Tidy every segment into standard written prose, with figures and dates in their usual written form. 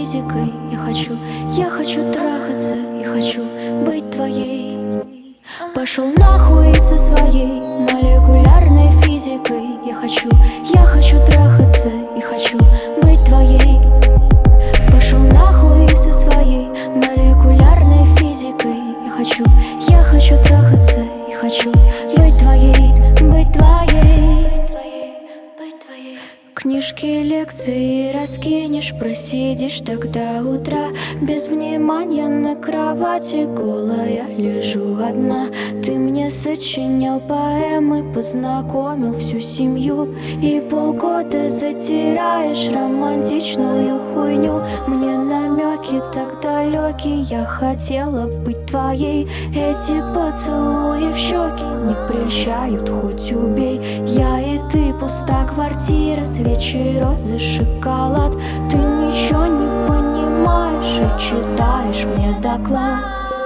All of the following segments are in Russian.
физикой. Я хочу трахаться и хочу быть твоей. Пошел нахуй со своей молекулярной физикой. Я хочу трахаться и хочу быть твоей. Пошел нахуй со своей молекулярной физикой. Я хочу трахаться и хочу быть твоей, быть твоей, быть твоей. Книжки, лекции раскинешь, просидишь так до утра. Без внимания на кровати голая лежу одна. Ты мне сочинял поэмы, познакомил всю семью, и полгода затираешь романтичную хуйню. Мне намеки так далекие, я хотела быть твоей. Эти поцелуи в щеки не прельщают, хоть убей. Я и ты, пуста квартира, свечи, розы, шоколад. Ты ничего не понимаешь и читаешь мне доклад.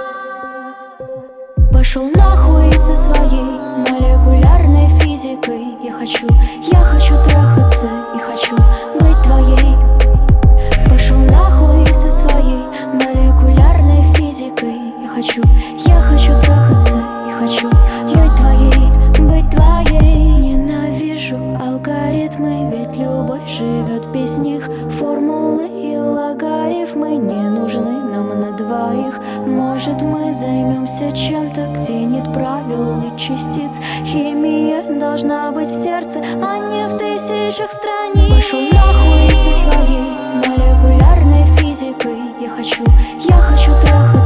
Пошел нахуй со своей молекулярной физикой. Я хочу трахаться и хочу быть твоей. Пошел нахуй со своей молекулярной физикой. Я хочу трахаться и хочу быть твоей, быть твоей. Ненавижу алгоритмы, ведь любовь живет без них. Формулы и логарифмы не нужны нам на двоих. Может, мы займемся чем-то, где нет правил и частиц. Химия должна быть в сердце, а не в тысячах страниц. Пошел нахуй со своей молекулярной физикой. Я хочу трахаться